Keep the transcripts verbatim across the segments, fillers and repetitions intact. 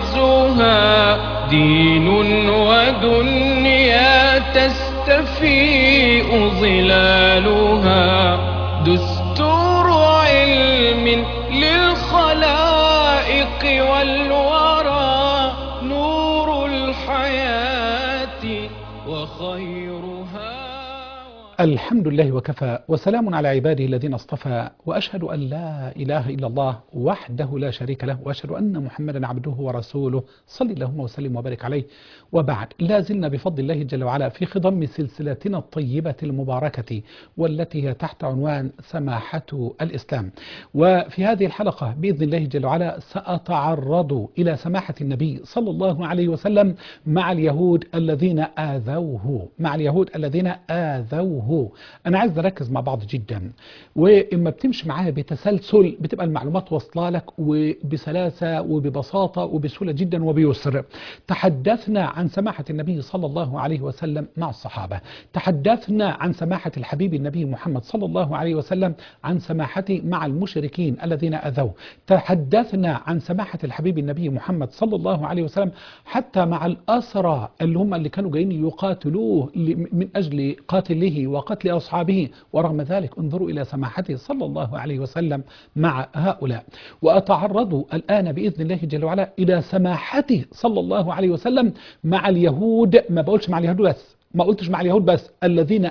عزها دين ودنيا تستفيء ظلالها دستور علم للخلائق والورى نور الحياة وخيرها. الحمد لله وكفى وسلام على عباده الذين اصطفى، وأشهد أن لا إله إلا الله وحده لا شريك له، وأشهد أن محمدا عبده ورسوله صلى اللهم وسلم وبارك عليه. وبعد، لا زلنا بفضل الله جل وعلا في خضم سلسلتنا الطيبة المباركة والتي هي تحت عنوان سماحة الإسلام. وفي هذه الحلقة بإذن الله جل وعلا سأتعرض إلى سماحة النبي صلى الله عليه وسلم مع اليهود الذين آذوه مع اليهود الذين آذوه أنا عايز نركز مع بعض جدا، وإما بتمشي معايا بتسلسل بتبقى المعلومات واصله لك وبسلاسة وببساطة وبسهولة جدا وبيسر. تحدثنا عن سماحة النبي صلى الله عليه وسلم مع الصحابة، تحدثنا عن سماحة الحبيب النبي محمد صلى الله عليه وسلم عن سماحته مع المشركين الذين أذوه، تحدثنا عن سماحة الحبيب النبي محمد صلى الله عليه وسلم حتى مع الأسرى اللي هم اللي كانوا جايين يقاتلوه من أجل قاتله وقتل أصحابه، ورغم ذلك انظروا إلى سماحته صلى الله عليه وسلم مع هؤلاء. وأتعرض الآن بإذن الله جل وعلا إلى سماحته صلى الله عليه وسلم مع اليهود. ما بقولش مع اليهود بس، ما قلتش مع اليهود بس، الذين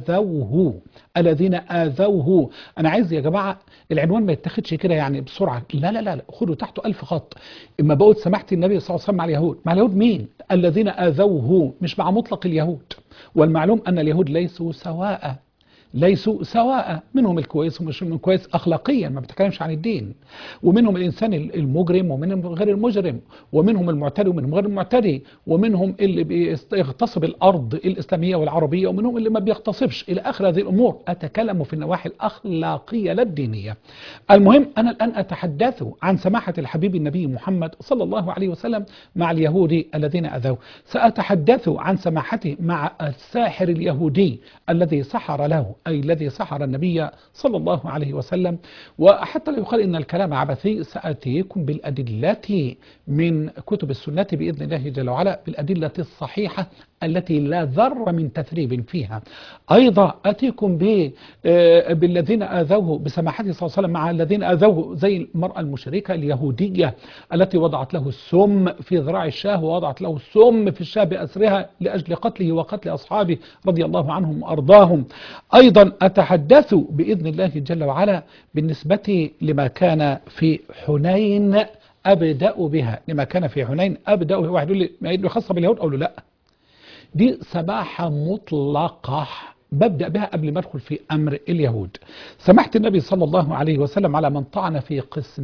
آذوه الذين آذوه. أنا عايز يا جماعة العنوان ما يتخذش كده يعني بسرعة، لا لا لا, لا. خدوا تحته ألف خط. إما بقول سماحة النبي صلى الله عليه وسلم مع اليهود، مع اليهود مين؟ الذين آذوه، مش مع مطلق اليهود. والمعلوم أن اليهود ليسوا سواء ليسوا سواء، منهم الكويس ومش منهم كويس أخلاقيا، ما بتكلمش عن الدين، ومنهم الإنسان المجرم ومنهم غير المجرم، ومنهم المعتدي ومنهم غير المعتدي، ومنهم اللي بيغتصب الأرض الإسلامية والعربية، ومنهم اللي ما بيغتصبش، إلى آخر هذه الأمور. أتكلم في النواحي الأخلاقية لا الدينية. المهم أنا الآن أتحدث عن سماحة الحبيب النبي محمد صلى الله عليه وسلم مع اليهود الذين أذوه. سأتحدث عن سماحته مع الساحر اليهودي الذي سحر له، أي الذي سحر النبي صلى الله عليه وسلم. وحتى لا يقال إن الكلام عبثي، سأتيكم بالأدلة من كتب السنة بإذن الله جل وعلا، بالأدلة الصحيحة التي لا ذر من تثريب فيها. أيضا أتيكم بالذين آذوه بسماحته صلى الله عليه وسلم مع الذين آذوه، زي المرأة المشركة اليهودية التي وضعت له السم في ذراع الشاه، ووضعت له السم في الشاه بأسرها لأجل قتله وقتل أصحابه رضي الله عنهم وأرضاهم. أيضا أتحدث بإذن الله جل وعلا بالنسبة لما كان في حنين أبدأ بها لما كان في حنين أبدأ بها. واحد يقول لي ما يدل خاصة باليهود؟ أقول له لا، دي سماحة مطلقة ببدأ بها قبل ما أدخل في أمر اليهود. سماحة النبي صلى الله عليه وسلم على من طعن في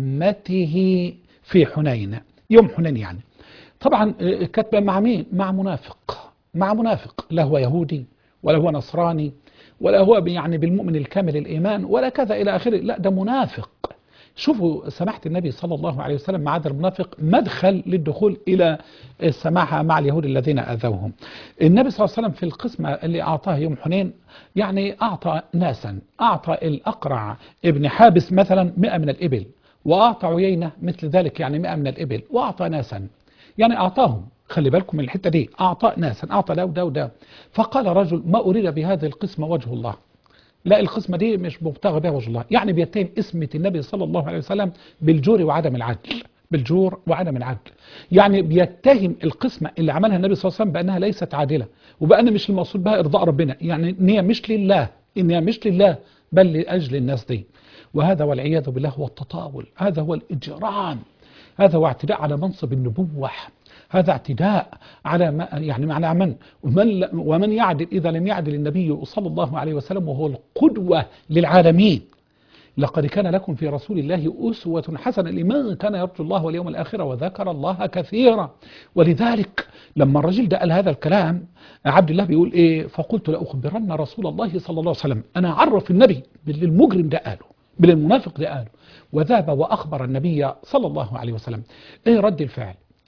قسمته في حنين، يوم حنين يعني. طبعا كاتبة مع مين؟ مع منافق مع منافق لا هو يهودي ولا هو نصراني ولا هو يعني بالمؤمن الكامل الإيمان ولا كذا إلى آخره، لا ده منافق. شوفوا سماحة النبي صلى الله عليه وسلم مع هذا المنافق مدخل للدخول إلى السماحة مع اليهود الذين أذوهم. النبي صلى الله عليه وسلم في القسمة اللي أعطاه يوم حنين يعني أعطى ناسا، أعطى الأقرع ابن حابس مثلا مئة من الإبل، وأعطى عيينة مثل ذلك يعني مئة من الإبل، وأعطى ناسا يعني أعطاهم. خلي بالكم من الحتة دي، أعطى ناسا، أعطى ده وده وده. فقال رجل ما أريد بهذه القسمة وجه الله، لا القسمة دي مش مبتغى بها وجه الله، يعني بيتهم اسمة النبي صلى الله عليه وسلم بالجور وعدم العدل، بالجور وعدم العدل. يعني بيتهم القسمة اللي عملها النبي صلى الله عليه وسلم بأنها ليست عادلة، وبأن مش المقصود بها إرضاء ربنا، يعني إن هي مش لله، إن هي مش لله بل لأجل الناس دي. وهذا والعياذ بالله هو التطاول، هذا هو الإجرام، هذا هو اعتداء على منصب النبوة، هذا اعتداء على ما يعني معنى من ومن, ومن يعدل إذا لم يعدل النبي صلى الله عليه وسلم وهو القدوة للعالمين. لقد كان لكم في رسول الله أسوة حسنة لمن كان يرجو الله واليوم الآخر وذكر الله كثيرا. ولذلك لما الرجل ده قال هذا الكلام، عبد الله بيقول إيه؟ فقلت لأخبرن رسول الله صلى الله عليه وسلم، أنا عرف النبي بالمجرم ده قاله، بالمنافق ده قاله. وذهب وأخبر النبي صلى الله عليه وسلم. إيه رد الفعل؟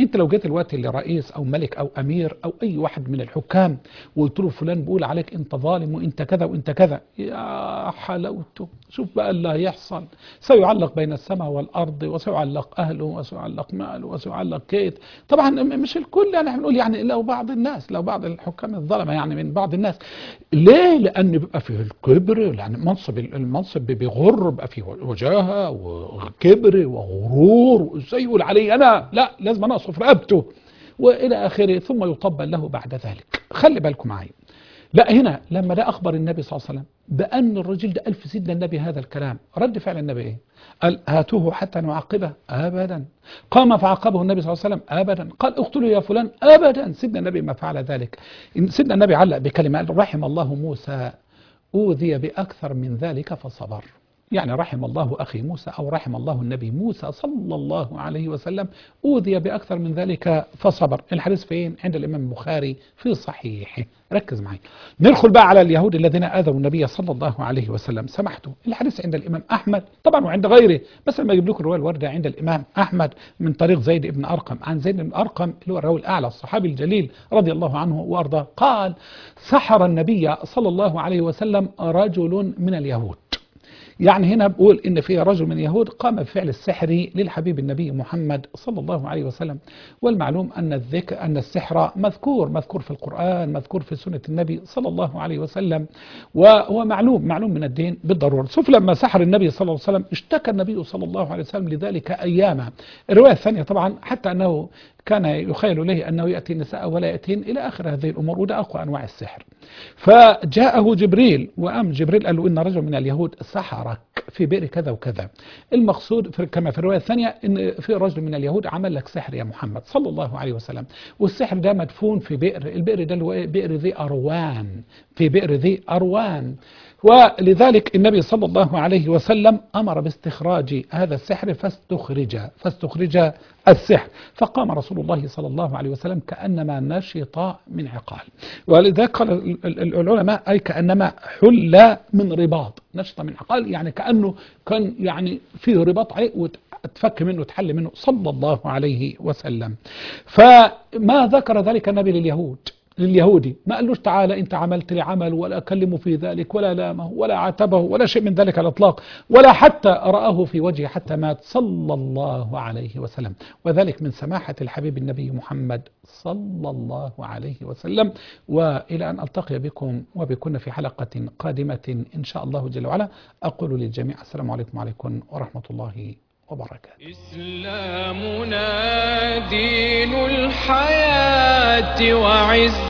انت لو جيت الوقت لرئيس او ملك او امير او اي واحد من الحكام وقلت له فلان بيقول عليك انت ظالم وانت كذا وانت كذا، يا حلاوته، شوف بقى اللي هيحصل. سيعلق بين السماء والارض، وسيعلق اهله، وسيعلق ماله، وسيعلق كيت. طبعا مش الكل، يعني احنا بنقول يعني لو بعض الناس، لو بعض الحكام الظلمه يعني من بعض الناس. ليه؟ لان بيبقى فيه الكبر، يعني منصب المنصب بيغر، بيبقى فيه وجاهه وكبر وغرور، وازاي يقول علي انا؟ لا، لازم انا اصف رقبته والى اخره، ثم يطبل له بعد ذلك. خلي بالكم معايا. لا، هنا لما ده اخبر النبي صلى الله عليه وسلم بان الرجل ده الف سيدنا النبي هذا الكلام، رد فعل النبي ايه؟ قال هاتوه حتى نعاقبه؟ ابدا. قام فعاقبه النبي صلى الله عليه وسلم؟ ابدا. قال اقتلوا يا فلان؟ ابدا. سيدنا النبي ما فعل ذلك. سيدنا النبي علق بكلمه، قال رحم الله موسى اوذي باكثر من ذلك فصبر. يعني رحم الله أخي موسى، أو رحم الله النبي موسى صلى الله عليه وسلم، أوذي بأكثر من ذلك فصبر. الحديث فين؟ عند الإمام البخاري في صحيحه. ركز معي. ندخل بقى على اليهود الذين آذوا النبي صلى الله عليه وسلم. سمحتوا، الحديث عند الإمام أحمد طبعا وعند غيره، بس لما يجيب لكم الرواية الواردة عند الإمام أحمد من طريق زيد بن أرقم، عن زيد بن أرقم اللي هو الراوي الأعلى الصحابي الجليل رضي الله عنه وأرضاه، قال سحر النبي صلى الله عليه وسلم رجل من اليهود. يعني هنا بقول إن في رجل من اليهود قام بفعل السحر للحبيب النبي محمد صلى الله عليه وسلم. والمعلوم أن الذكر أن السحر مذكور مذكور في القرآن، مذكور في سنة النبي صلى الله عليه وسلم، وهو معلوم معلوم من الدين بالضرورة. شوف لما سحر النبي صلى الله عليه وسلم اشتكى النبي صلى الله عليه وسلم لذلك أياما. الرواية الثانية طبعا حتى أنه كان يخيل إليه أنه يأتي النساء ولا يأتين إلى آخر هذه الأمور، وده أقوى أنواع السحر. فجاءه جبريل، وأم جبريل قال له إن رجل من اليهود سحرك في بئر كذا وكذا. المقصود في كما في الرواية الثانية إن في رجل من اليهود عمل لك سحر يا محمد صلى الله عليه وسلم، والسحر ده مدفون في بئر، البئر ده اللي هو بئر ذي أروان، في بئر ذي أروان. ولذلك النبي صلى الله عليه وسلم أمر باستخراج هذا السحر فاستخرج فاستخرج السحر. فقام رسول الله صلى الله عليه وسلم كأنما نشط من عقال. ولذلك قال العلماء أي كأنما حل من رباط. نشط من عقال يعني كأنه كان يعني فيه رباط عليه وتفك منه تحل منه صلى الله عليه وسلم. فما ذكر ذلك النبي لليهود لليهودي، ما قالوش تعالى انت عملت لي عمل، ولا كلمه في ذلك، ولا لامه، ولا عاتبه، ولا شيء من ذلك على الاطلاق، ولا حتى رآه في وجهه حتى مات صلى الله عليه وسلم. وذلك من سماحة الحبيب النبي محمد صلى الله عليه وسلم. وإلى أن ألتقي بكم وبكن في حلقة قادمة إن شاء الله جل وعلا، أقول للجميع السلام عليكم وعليكم ورحمة الله وبركاته. إسلامنا دين الحياة وعز